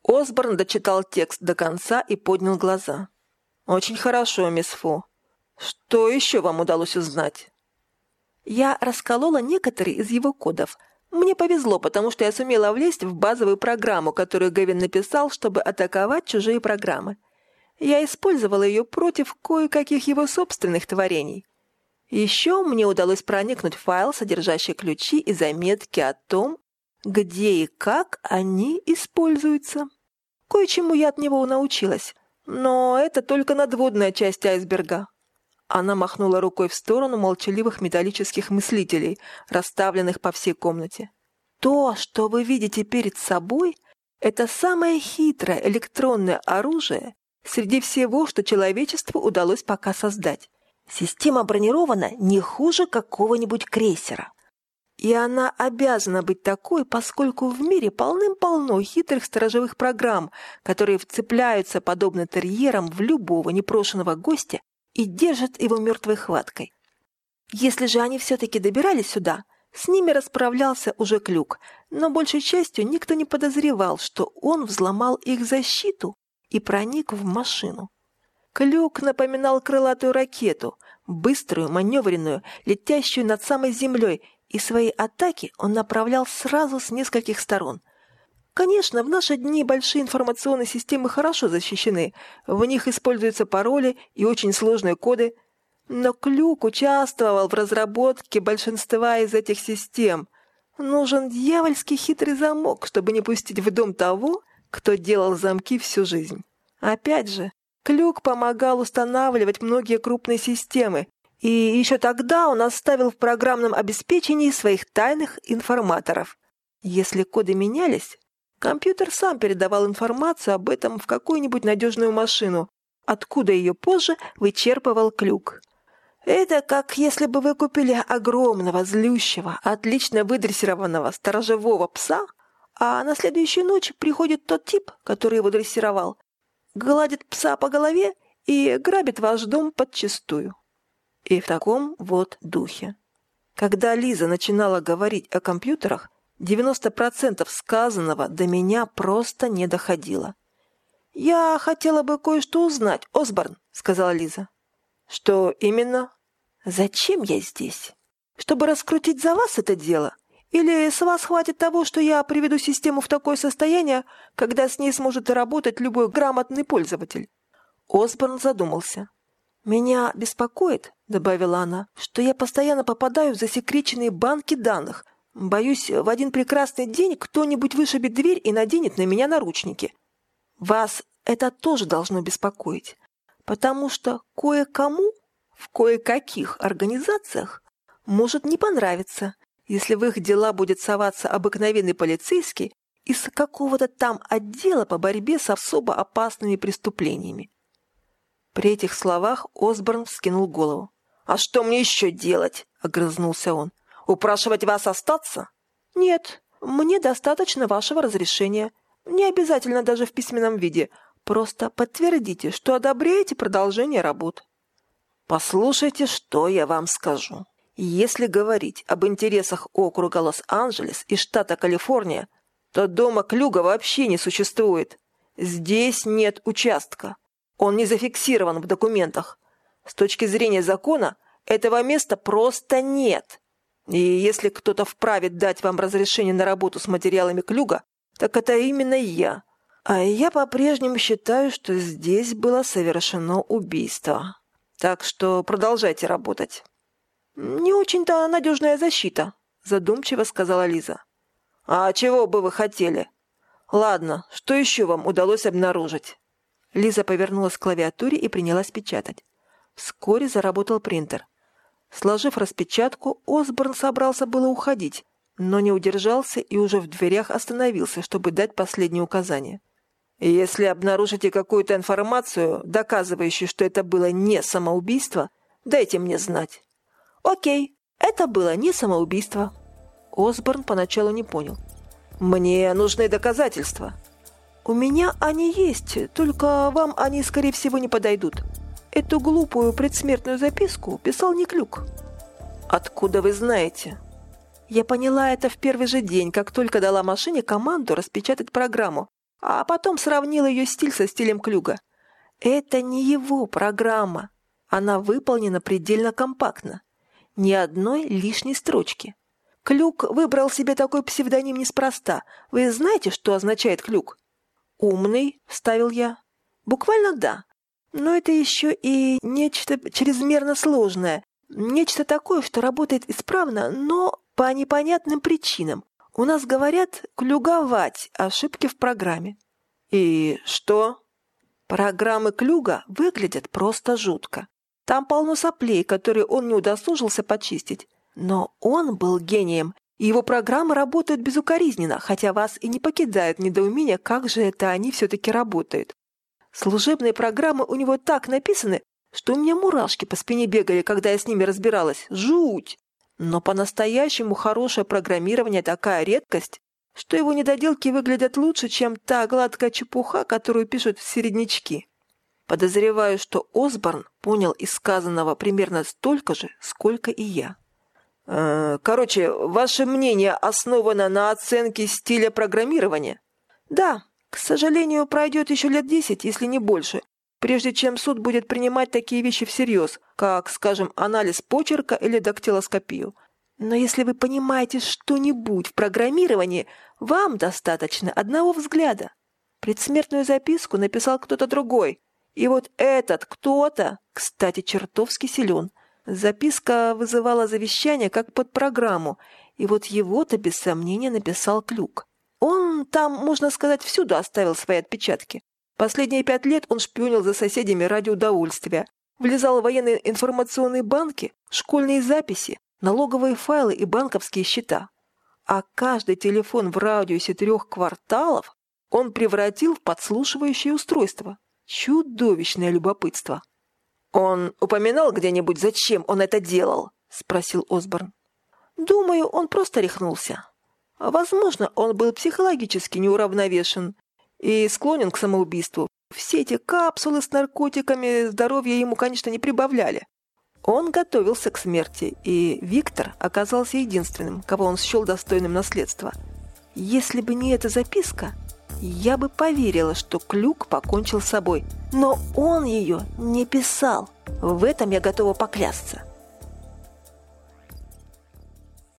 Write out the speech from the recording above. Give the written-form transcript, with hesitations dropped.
Осборн дочитал текст до конца и поднял глаза. «Очень хорошо, мисс Фу. Что еще вам удалось узнать?» «Я расколола некоторые из его кодов. Мне повезло, потому что я сумела влезть в базовую программу, которую Гэвин написал, чтобы атаковать чужие программы. Я использовала ее против кое-каких его собственных творений. Еще мне удалось проникнуть в файл, содержащий ключи и заметки о том, где и как они используются. Кое-чему я от него научилась, но это только надводная часть айсберга». Она махнула рукой в сторону молчаливых металлических мыслителей, расставленных по всей комнате. «То, что вы видите перед собой, это самое хитрое электронное оружие среди всего, что человечеству удалось пока создать. Система бронирована не хуже какого-нибудь крейсера. И она обязана быть такой, поскольку в мире полным-полно хитрых сторожевых программ, которые вцепляются, подобно терьерам, в любого непрошенного гостя и держат его мертвой хваткой. Если же они все-таки добирались сюда, с ними расправлялся уже Клюк, но большей частью никто не подозревал, что он взломал их защиту и проник в машину. Клюк напоминал крылатую ракету, быструю, маневренную, летящую над самой землей, и свои атаки он направлял сразу с нескольких сторон. Конечно, в наши дни большие информационные системы хорошо защищены, в них используются пароли и очень сложные коды, но Клюк участвовал в разработке большинства из этих систем. Нужен дьявольский хитрый замок, чтобы не пустить в дом того, кто делал замки всю жизнь. Опять же, Клюк помогал устанавливать многие крупные системы, и еще тогда он оставил в программном обеспечении своих тайных информаторов. Если коды менялись, компьютер сам передавал информацию об этом в какую-нибудь надежную машину, откуда ее позже вычерпывал Клюк. Это как если бы вы купили огромного, злющего, отлично выдрессированного сторожевого пса, а на следующую ночь приходит тот тип, который его дрессировал, гладит пса по голове и грабит ваш дом подчистую. И в таком вот духе. Когда Лиза начинала говорить о компьютерах, 90% сказанного до меня просто не доходило. «Я хотела бы кое-что узнать, Осборн», — сказала Лиза. «Что именно?» «Зачем я здесь? Чтобы раскрутить за вас это дело? Или с вас хватит того, что я приведу систему в такое состояние, когда с ней сможет работать любой грамотный пользователь?» Осборн задумался. «Меня беспокоит», — добавила она, — «что я постоянно попадаю в засекреченные банки данных. Боюсь, в один прекрасный день кто-нибудь вышибет дверь и наденет на меня наручники. Вас это тоже должно беспокоить, потому что кое-кому в кое-каких организациях может не понравиться, если в их дела будет соваться обыкновенный полицейский из какого-то там отдела по борьбе с особо опасными преступлениями». При этих словах Осборн вскинул голову. «А что мне еще делать?» — огрызнулся он. «Упрашивать вас остаться?» «Нет, мне достаточно вашего разрешения. Не обязательно даже в письменном виде. Просто подтвердите, что одобряете продолжение работ». «Послушайте, что я вам скажу. Если говорить об интересах округа Лос-Анджелес и штата Калифорния, то дома Клюга вообще не существует. Здесь нет участка. Он не зафиксирован в документах. С точки зрения закона, этого места просто нет. И если кто-то вправе дать вам разрешение на работу с материалами Клюга, так это именно я. А я по-прежнему считаю, что здесь было совершено убийство. Так что продолжайте работать». «Не очень-то надежная защита», — задумчиво сказала Лиза. «А чего бы вы хотели? Ладно, что еще вам удалось обнаружить?» Лиза повернулась к клавиатуре и принялась печатать. Вскоре заработал принтер. Сложив распечатку, Осборн собрался было уходить, но не удержался и уже в дверях остановился, чтобы дать последние указания. «Если обнаружите какую-то информацию, доказывающую, что это было не самоубийство, дайте мне знать». «Окей, это было не самоубийство». Осборн поначалу не понял. «Мне нужны доказательства». «У меня они есть, только вам они, скорее всего, не подойдут. Эту глупую предсмертную записку писал не Клюк». «Откуда вы знаете?» «Я поняла это в первый же день, как только дала машине команду распечатать программу. а потом сравнила ее стиль со стилем Клюга. Это не его программа. Она выполнена предельно компактно. Ни одной лишней строчки. Клюг выбрал себе такой псевдоним неспроста. Вы знаете, что означает Клюг? «Умный», — вставил я. «Буквально да. Но это еще и нечто чрезмерно сложное. Нечто такое, что работает исправно, но по непонятным причинам. У нас говорят «клюговать» ошибки в программе». «И что?» Программы Клюга выглядят просто жутко. Там полно соплей, которые он не удосужился почистить. Но он был гением, и его программы работают безукоризненно, хотя вас и не покидает недоумение, как же это они все-таки работают. Служебные программы у него так написаны, что у меня мурашки по спине бегали, когда я с ними разбиралась. Жуть! Но по-настоящему хорошее программирование такая редкость, что его недоделки выглядят лучше, чем та гладкая чепуха, которую пишут середнячки. Подозреваю, что Осборн понял из сказанного примерно столько же, сколько и я. Короче, ваше мнение основано на оценке стиля программирования? Да, к сожалению, пройдет еще лет 10, если не больше, прежде чем суд будет принимать такие вещи всерьез, как, скажем, анализ почерка или дактилоскопию. Но если вы понимаете что-нибудь в программировании, вам достаточно одного взгляда. Предсмертную записку написал кто-то другой. И вот этот кто-то, кстати, чертовски силен. Записка вызывала завещание как под программу, и вот его-то без сомнения написал Клюг. Он там, можно сказать, всюду оставил свои отпечатки. Последние 5 лет он шпионил за соседями ради удовольствия, влезал в военные информационные банки, школьные записи, налоговые файлы и банковские счета. А каждый телефон в радиусе 3 кварталов он превратил в подслушивающее устройство. Чудовищное любопытство. «Он упоминал где-нибудь, зачем он это делал?» — спросил Осборн. «Думаю, он просто рехнулся. Возможно, он был психологически неуравновешен и склонен к самоубийству. Все эти капсулы с наркотиками здоровья ему, конечно, не прибавляли. Он готовился к смерти, и Виктор оказался единственным, кого он счел достойным наследства. Если бы не эта записка, я бы поверила, что Клюг покончил с собой. Но он ее не писал. В этом я готова поклясться».